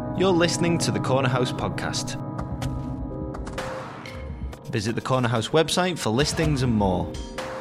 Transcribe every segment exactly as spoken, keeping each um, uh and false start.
You're listening to the Corner House podcast. Visit the Corner House website for listings and more.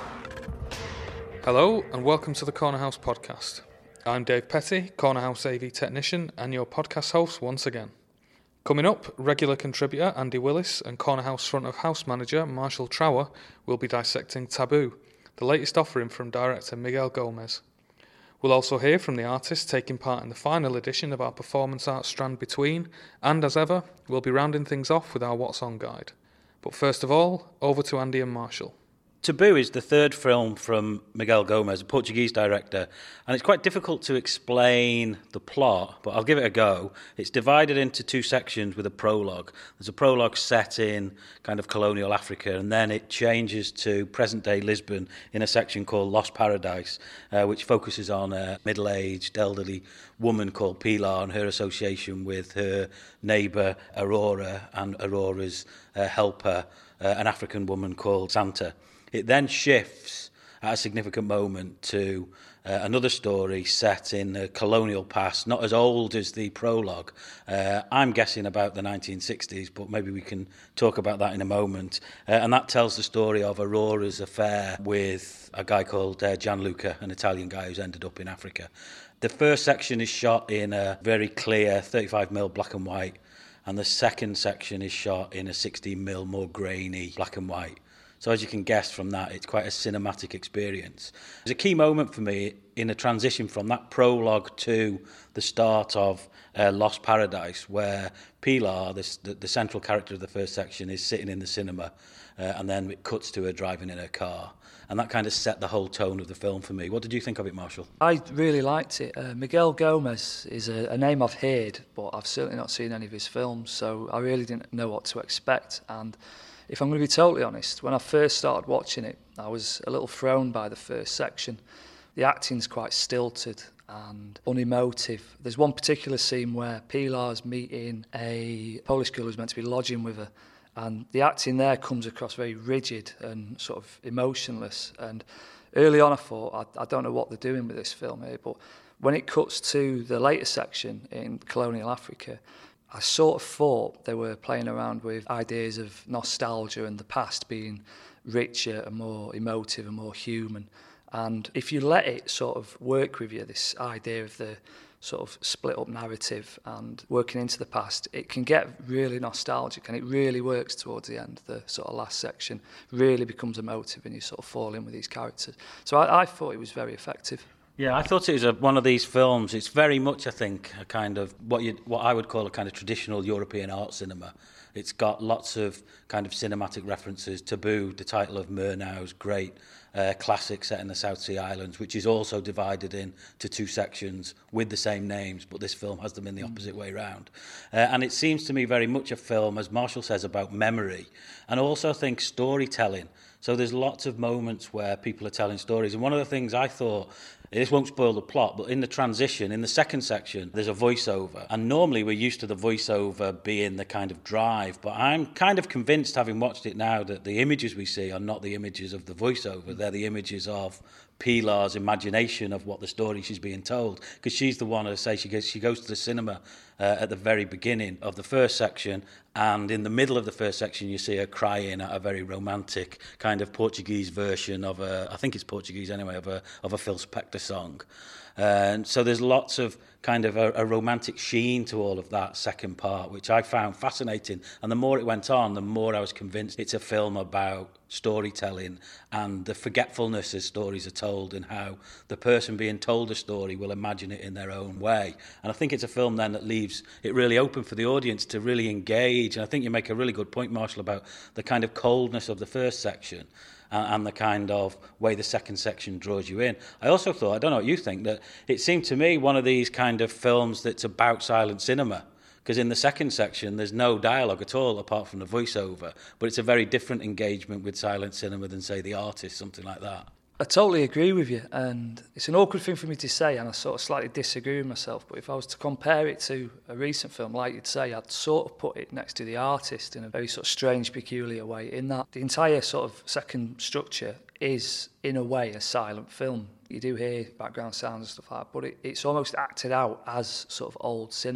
Hello and welcome to the Corner House podcast. I'm Dave Petty, Corner House A V technician and your podcast host once again. Coming up, regular contributor Andy Willis and Corner House front of house manager Marshall Trower will be dissecting Taboo, the latest offering from director Miguel Gomez. We'll also hear from the artists taking part in the final edition of our performance art Strand Between, and as ever, we'll be rounding things off with our What's On guide. But first of all, over to Andy and Marshall. Taboo is the third film from Miguel Gomez, a Portuguese director, and it's quite difficult to explain the plot, but I'll give it a go. It's divided into two sections with a prologue. There's a prologue set in kind of colonial Africa, and then it changes to present-day Lisbon in a section called Lost Paradise, uh, which focuses on a middle-aged, elderly woman called Pilar and her association with her neighbour Aurora and Aurora's uh, helper, uh, an African woman called Santa. It then shifts at a significant moment to uh, another story set in the colonial past, not as old as the prologue. Uh, I'm guessing about the nineteen sixties, but maybe we can talk about that in a moment. Uh, and that tells the story of Aurora's affair with a guy called uh, Gianluca, an Italian guy who's ended up in Africa. The first section is shot in a very clear thirty-five millimeter black and white, and the second section is shot in a sixteen millimeter more grainy black and white. So as you can guess from that, it's quite a cinematic experience. There's a key moment for me in a transition from that prologue to the start of uh, Lost Paradise, where Pilar, this, the, the central character of the first section, is sitting in the cinema, uh, and then it cuts to her driving in her car. And that kind of set the whole tone of the film for me. What did you think of it, Marshall? I really liked it. Uh, Miguel Gomez is a, a name I've heard, but I've certainly not seen any of his films, so I really didn't know what to expect. And if I'm going to be totally honest, when I first started watching it, I was a little thrown by the first section. The acting's quite stilted and unemotive. There's one particular scene where Pilar's meeting a Polish girl who's meant to be lodging with her, and the acting there comes across very rigid and sort of emotionless. And early on I thought, I, I don't know what they're doing with this film here, but when it cuts to the later section in colonial Africa, I sort of thought they were playing around with ideas of nostalgia and the past being richer and more emotive and more human. And if you let it sort of work with you, this idea of the sort of split up narrative and working into the past, it can get really nostalgic, and it really works towards the end. The sort of last section really becomes emotive and you sort of fall in with these characters. So I, I thought it was very effective. Yeah, I thought it was a, one of these films. It's very much, I think, a kind of what you what I would call a kind of traditional European art cinema. It's got lots of kind of cinematic references. Taboo, the title of Murnau's great uh, classic set in the South Sea Islands, which is also divided into two sections with the same names, but this film has them in the opposite way round. Uh, and it seems to me very much a film, as Marshall says, about memory, and also I think storytelling. So there's lots of moments where people are telling stories. And one of the things I thought, this won't spoil the plot, but in the transition, in the second section, there's a voiceover. And normally we're used to the voiceover being the kind of drive, but I'm kind of convinced, having watched it now, that the images we see are not the images of the voiceover. They're the images of Pilar's imagination of what the story she's being told, because she's the one who say she goes she goes to the cinema uh, at the very beginning of the first section, and in the middle of the first section you see her crying at a very romantic kind of Portuguese version of a, I think it's Portuguese anyway, of a of a Phil Spector song. And so there's lots of kind of a, a romantic sheen to all of that second part, which I found fascinating. And the more it went on, the more I was convinced it's a film about storytelling and the forgetfulness as stories are told, and how the person being told a story will imagine it in their own way. And I think it's a film then that leaves it really open for the audience to really engage. And I think you make a really good point, Marshall, about the kind of coldness of the first section and the kind of way the second section draws you in. I also thought, I don't know what you think, that it seemed to me one of these kind of films that's about silent cinema, because in the second section there's no dialogue at all apart from the voiceover, but it's a very different engagement with silent cinema than, say, The Artist, something like that. I totally agree with you, and it's an awkward thing for me to say, and I sort of slightly disagree with myself, but if I was to compare it to a recent film, like you'd say, I'd sort of put it next to The Artist in a very sort of strange, peculiar way, in that the entire sort of second structure is, in a way, a silent film. You do hear background sounds and stuff like that, but it, it's almost acted out as sort of old cinema.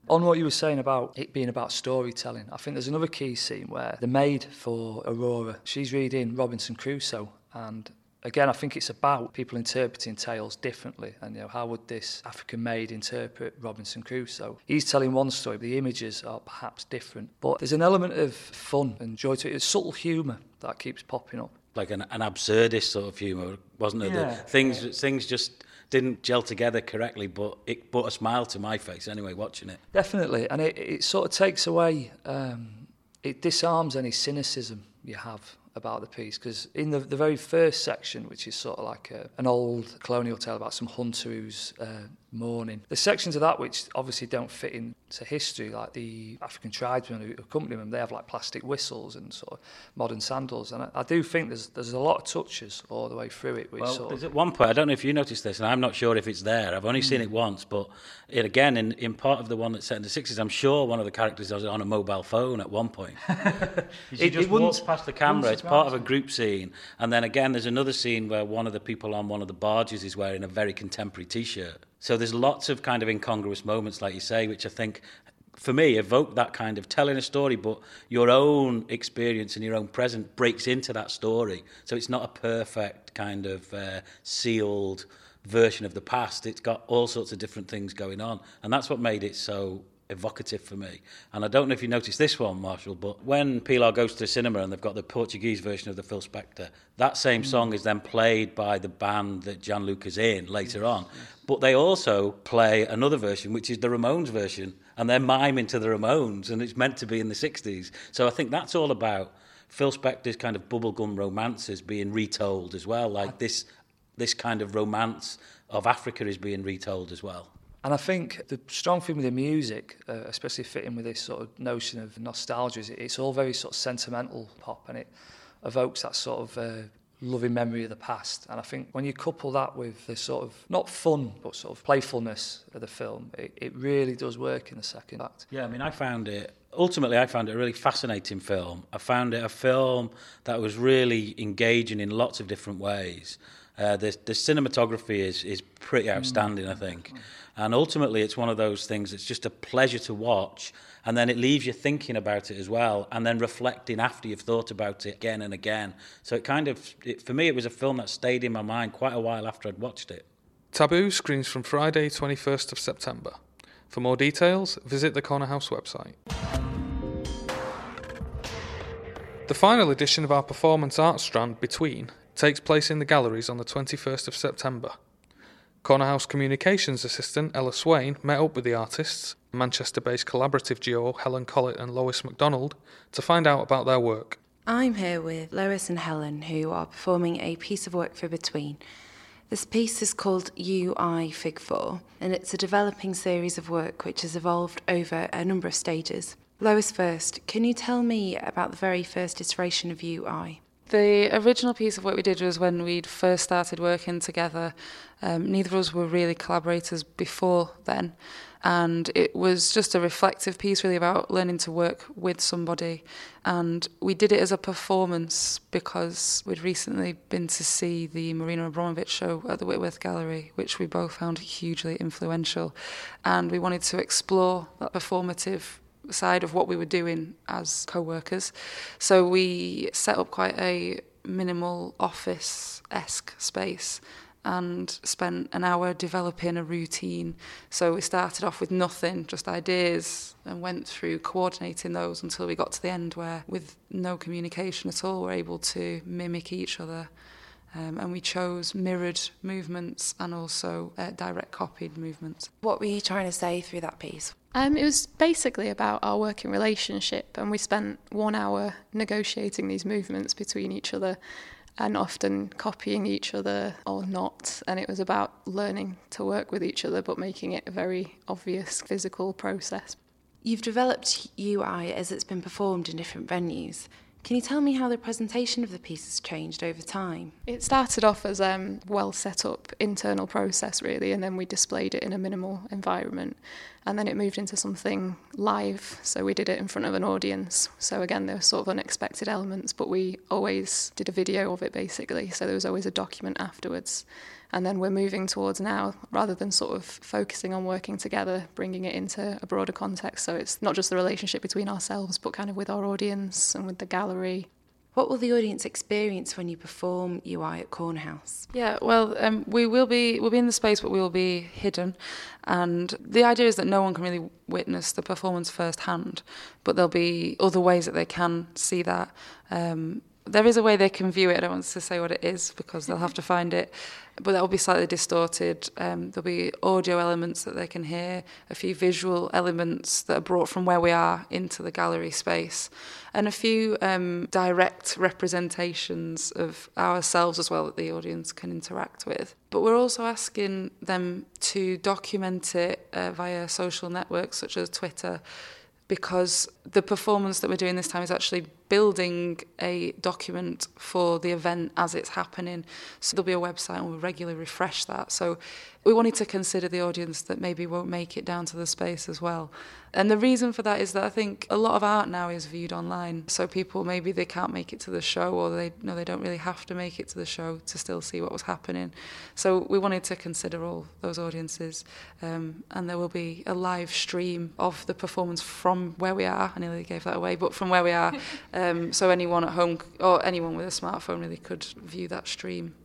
On what you were saying about it being about storytelling, I think there's another key scene where the maid for Aurora, she's reading Robinson Crusoe, and again, I think it's about people interpreting tales differently, and you know, how would this African maid interpret Robinson Crusoe? He's telling one story, but the images are perhaps different. But there's an element of fun and joy to it. It's subtle humour that keeps popping up. Like an, an absurdist sort of humour, wasn't it? Yeah. The things, yeah. things just didn't gel together correctly, but it brought a smile to my face anyway, watching it. Definitely, and it, it sort of takes away, um, it disarms any cynicism you have about the piece, because in the, the very first section, which is sort of like a, an old colonial tale about some hunter who's uh, mourning, the sections of that which obviously don't fit into history, like the African tribesmen who accompany them, they have like plastic whistles and sort of modern sandals, and I, I do think there's there's a lot of touches all the way through it. Which well, sort there's of, at one point, I don't know if you noticed this, and I'm not sure if it's there, I've only mm. seen it once, but it, again, in, in part of the one that's set in the sixties, I'm sure one of the characters was on a mobile phone at one point. She it, just it walks past the camera, it's part of a group scene. And then again, there's another scene where one of the people on one of the barges is wearing a very contemporary T-shirt. So there's lots of kind of incongruous moments, like you say, which I think, for me, evoke that kind of telling a story, but your own experience and your own present breaks into that story. So it's not a perfect kind of uh, sealed version of the past. It's got all sorts of different things going on. And that's what made it so evocative for me. And I don't know if you noticed this one, Marshall, but when Pilar goes to the cinema and they've got the Portuguese version of the Phil Spector, that same mm. song is then played by the band that Gianluca's in later yes, on. Yes. But they also play another version, which is the Ramones version, and they're miming to the Ramones, and it's meant to be in the sixties. So I think that's all about Phil Spector's kind of bubblegum romances being retold as well, like this this kind of romance of Africa is being retold as well. And I think the strong thing with the music, uh, especially fitting with this sort of notion of nostalgia, is it's all very sort of sentimental pop, and it evokes that sort of uh, loving memory of the past. And I think when you couple that with the sort of, not fun, but sort of playfulness of the film, it, it really does work in the second act. Yeah, I mean, I found it, ultimately I found it a really fascinating film. I found it a film that was really engaging in lots of different ways. Uh, the, the cinematography is, is pretty outstanding, mm. I think. And ultimately, it's one of those things that's just a pleasure to watch, and then it leaves you thinking about it as well, and then reflecting after you've thought about it again and again. So it kind of, it, for me, it was a film that stayed in my mind quite a while after I'd watched it. Taboo screens from Friday, twenty-first of September. For more details, visit the Corner House website. The final edition of our performance art strand, Between, takes place in the galleries on the twenty-first of September. Corner House Communications Assistant Ella Swain met up with the artists, Manchester-based collaborative duo Helen Collett and Lois MacDonald, to find out about their work. I'm here with Lois and Helen, who are performing a piece of work for Between. This piece is called U I Fig four, and it's a developing series of work which has evolved over a number of stages. Lois first, can you tell me about the very first iteration of U I? The original piece of work we did was when we'd first started working together. Um, neither of us were really collaborators before then, and it was just a reflective piece really about learning to work with somebody. And we did it as a performance because we'd recently been to see the Marina Abramovic show at the Whitworth Gallery, which we both found hugely influential, and we wanted to explore that performative side of what we were doing as co-workers. So we set up quite a minimal office-esque space and spent an hour developing a routine. So we started off with nothing, just ideas, and went through coordinating those until we got to the end where, with no communication at all, we're able to mimic each other. Um, and we chose mirrored movements and also uh, direct copied movements. What were you trying to say through that piece? Um, it was basically about our working relationship, and we spent one hour negotiating these movements between each other and often copying each other or not. And it was about learning to work with each other but making it a very obvious physical process. You've developed U I as it's been performed in different venues. Can you tell me how the presentation of the piece has changed over time? It started off as a um, well set up internal process really, and then we displayed it in a minimal environment, and then it moved into something live, so we did it in front of an audience. So again, there were sort of unexpected elements, but we always did a video of it basically, so there was always a document afterwards. And then we're moving towards now, rather than sort of focusing on working together, bringing it into a broader context. So it's not just the relationship between ourselves, but kind of with our audience and with the gallery. What will the audience experience when you perform U I at Corner House? Yeah, well, um, we will be we'll be in the space, but we will be hidden. And the idea is that no one can really witness the performance firsthand, but there'll be other ways that they can see that. Um, There is a way they can view it. I don't want to say what it is because they'll have to find it. But that will be slightly distorted. Um, there'll be audio elements that they can hear, a few visual elements that are brought from where we are into the gallery space, and a few um, direct representations of ourselves as well that the audience can interact with. But we're also asking them to document it uh, via social networks such as Twitter, because the performance that we're doing this time is actually building a document for the event as it's happening. So there'll be a website and we'll regularly refresh that. So we wanted to consider the audience that maybe won't make it down to the space as well. And the reason for that is that I think a lot of art now is viewed online. So people, maybe they can't make it to the show, or they know they don't really have to make it to the show to still see what was happening. So we wanted to consider all those audiences. Um, and there will be a live stream of the performance from where we are. I nearly gave that away, but from where we are. Um, so anyone at home or anyone with a smartphone really could view that stream.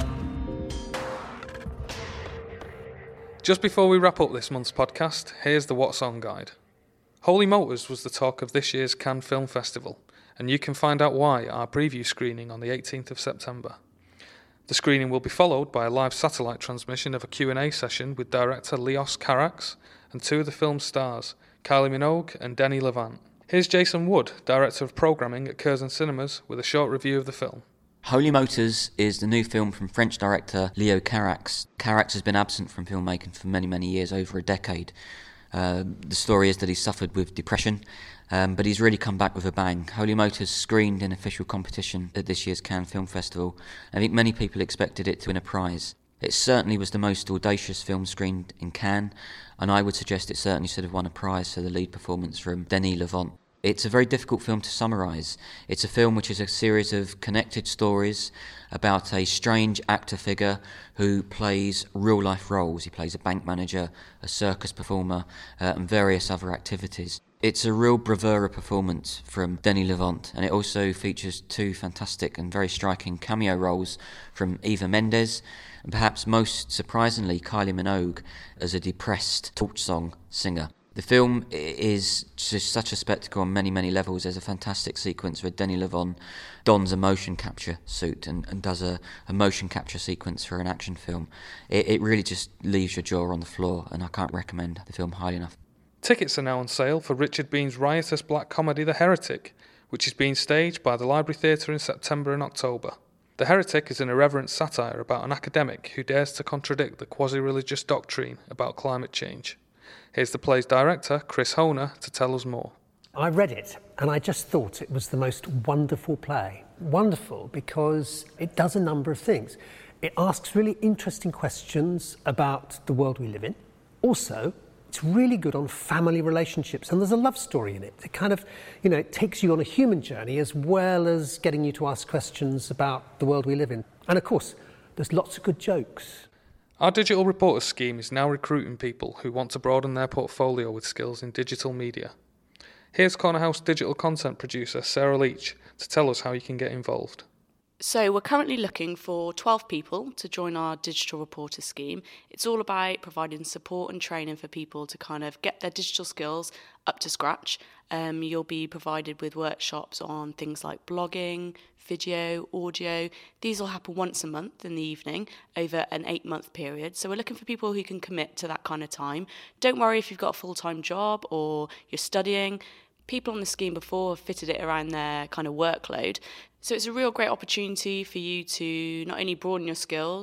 Just before we wrap up this month's podcast, here's the What's On guide. Holy Motors was the talk of this year's Cannes Film Festival, and you can find out why at our preview screening on the eighteenth of September. The screening will be followed by a live satellite transmission of a Q and A session with director Leos Carax and two of the film's stars, Kylie Minogue and Denis Lavant. Here's Jason Wood, Director of Programming at Curzon Cinemas, with a short review of the film. Holy Motors is the new film from French director Leo Carax. Carax has been absent from filmmaking for many, many years, over a decade. Uh, the story is that he suffered with depression, um, but he's really come back with a bang. Holy Motors screened in official competition at this year's Cannes Film Festival. I think many people expected it to win a prize. It certainly was the most audacious film screened in Cannes, and I would suggest it certainly should have won a prize for the lead performance from Denis Lavant. It's a very difficult film to summarise. It's a film which is a series of connected stories about a strange actor figure who plays real-life roles. He plays a bank manager, a circus performer, uh, and various other activities. It's a real bravura performance from Denis Lavant, and it also features two fantastic and very striking cameo roles from Eva Mendes, and perhaps most surprisingly, Kylie Minogue as a depressed torch song singer. The film is just such a spectacle on many, many levels. There's a fantastic sequence where Denis Lavant dons a motion capture suit and, and does a, a motion capture sequence for an action film. It, it really just leaves your jaw on the floor, and I can't recommend the film highly enough. Tickets are now on sale for Richard Bean's riotous black comedy The Heretic, which is being staged by the Library Theatre in September and October. The Heretic is an irreverent satire about an academic who dares to contradict the quasi-religious doctrine about climate change. Here's the play's director, Chris Honer, to tell us more. I read it and I just thought it was the most wonderful play. Wonderful because it does a number of things. It asks really interesting questions about the world we live in. Also, it's really good on family relationships, and there's a love story in it. It kind of, you know, it takes you on a human journey as well as getting you to ask questions about the world we live in. And of course, there's lots of good jokes. Our Digital Reporters scheme is now recruiting people who want to broaden their portfolio with skills in digital media. Here's Corner House digital content producer Sarah Leach to tell us how you can get involved. So we're currently looking for twelve people to join our Digital Reporter scheme. It's all about providing support and training for people to kind of get their digital skills up to scratch. Um, you'll be provided with workshops on things like blogging, video, audio. These will happen once a month in the evening over an eight-month period. So we're looking for people who can commit to that kind of time. Don't worry if you've got a full-time job or you're studying. People on the scheme before have fitted it around their kind of workload. So it's a real great opportunity for you to not only broaden your skills,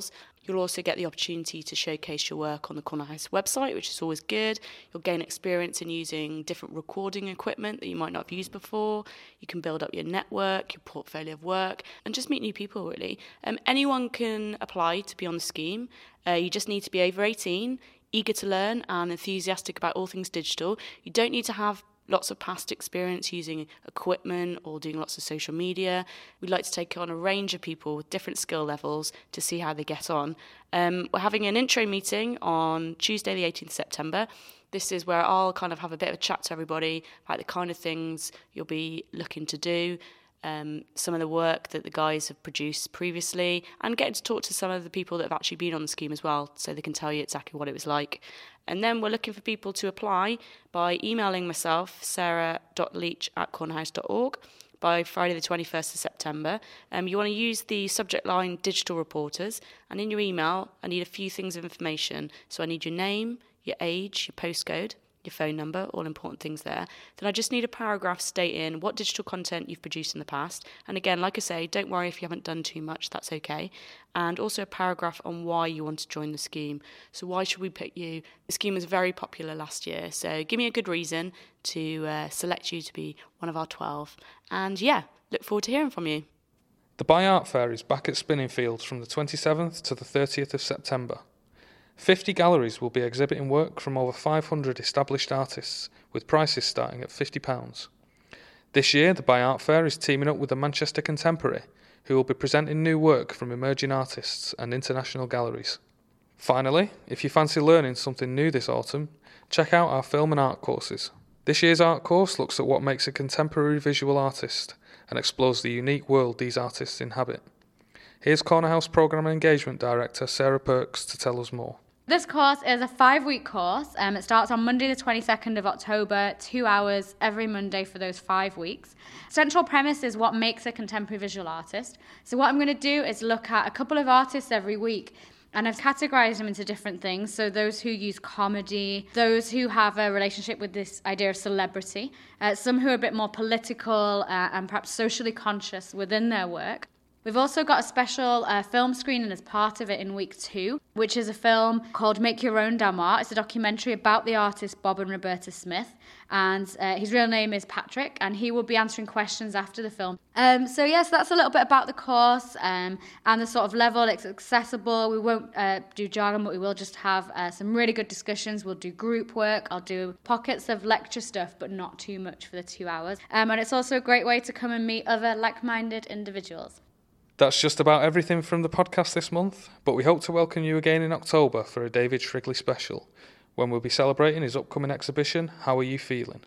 You'll also get the opportunity to showcase your work on the Corner House website, which is always good. You'll gain experience in using different recording equipment that you might not have used before. You can build up your network, your portfolio of work, and just meet new people, really. Um, anyone can apply to be on the scheme. Uh, you just need to be over eighteen, eager to learn and enthusiastic about all things digital. You don't need to have lots of past experience using equipment or doing lots of social media. We'd like to take on a range of people with different skill levels to see how they get on. Um, we're having an intro meeting on Tuesday the eighteenth of September. This is where I'll kind of have a bit of a chat to everybody about the kind of things you'll be looking to do, um, some of the work that the guys have produced previously, and getting to talk to some of the people that have actually been on the scheme as well, so they can tell you exactly what it was like. And then we're looking for people to apply by emailing myself, sarah dot leach at cornerhouse dot org, by Friday the twenty-first of September. Um, you want to use the subject line Digital Reporters, and in your email I need a few things of information. So I need your name, your age, your postcode, your phone number, all important things there. Then I just need a paragraph stating what digital content you've produced in the past. And again, like I say, don't worry if you haven't done too much, that's okay. And also a paragraph on why you want to join the scheme. So why should we pick you? The scheme was very popular last year, so give me a good reason to uh, select you to be one of our twelve. And yeah, look forward to hearing from you. The Buy Art Fair is back at Spinningfields from the twenty-seventh to the thirtieth of September. fifty galleries will be exhibiting work from over five hundred established artists, with prices starting at fifty pounds. This year, the Buy Art Fair is teaming up with the Manchester Contemporary, who will be presenting new work from emerging artists and international galleries. Finally, if you fancy learning something new this autumn, check out our film and art courses. This year's art course looks at what makes a contemporary visual artist and explores the unique world these artists inhabit. Here's Corner House Programme and Engagement Director Sarah Perks to tell us more. This course is a five-week course. Um, it starts on Monday the twenty-second of October, two hours every Monday for those five weeks. Central premise is what makes a contemporary visual artist. So what I'm going to do is look at a couple of artists every week, and I've categorised them into different things. So those who use comedy, those who have a relationship with this idea of celebrity, uh, some who are a bit more political uh, and perhaps socially conscious within their work. We've also got a special uh, film screening as part of it in week two, which is a film called Make Your Own Damn Art. It's a documentary about the artists Bob and Roberta Smith, and uh, his real name is Patrick, and he will be answering questions after the film. Um, so yes, that's a little bit about the course um, and the sort of level. It's accessible. We won't uh, do jargon, but we will just have uh, some really good discussions. We'll do group work. I'll do pockets of lecture stuff, but not too much for the two hours. Um, and it's also a great way to come and meet other like-minded individuals. That's just about everything from the podcast this month, but we hope to welcome you again in October for a David Shrigley special, when we'll be celebrating his upcoming exhibition, How Are You Feeling?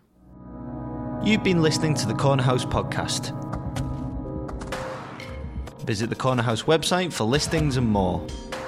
You've been listening to the Corner House podcast. Visit the Corner House website for listings and more.